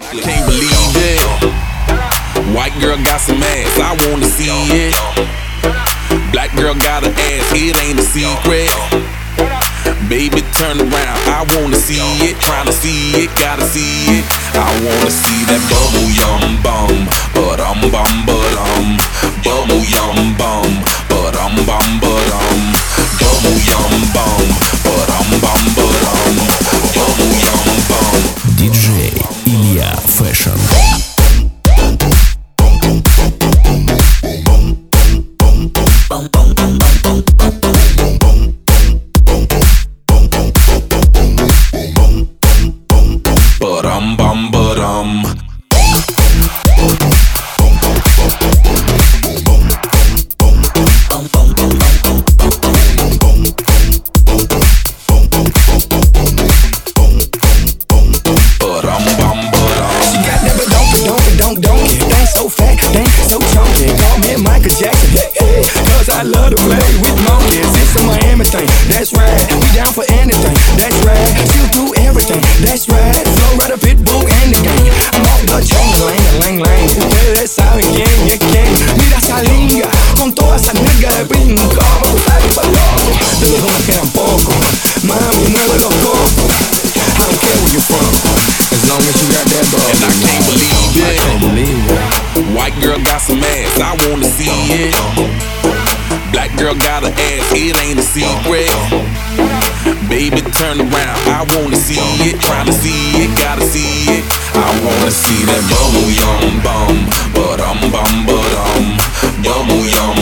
Can't believe it. White girl got some ass, I wanna see it. Black girl got an ass, it ain't a secret. Baby, turn around, I wanna see it. Tryna see it, gotta see it. I wanna see that bubble yum bum, bum bum. Bubble yum bum, bum bum. Bubble yum bum, bum bum. Bubble yum bum. Диджей Илья Fashion. I love to play with monkeys. It's a Miami thing, that's right. We down for anything, that's right. Still do everything, that's right. Flow right up, Pitbull and the gang. I'm off the chain, lang. Ustedes saben quién es quién. Mira esa linga, con toda esa nalga de brinco. Vamos a ir pa' loco, de los dos me quedan poco. Mami, mueve los cocos. I don't care where you're from, as long as you got that ball. And I can't believe it. White girl got some ass, I wanna see it. Black girl got an ass, it ain't a secret. Baby, turn around, I wanna see it. Tryna see it, gotta see it. I wanna see that bubble yum bum, bum. Bubble yum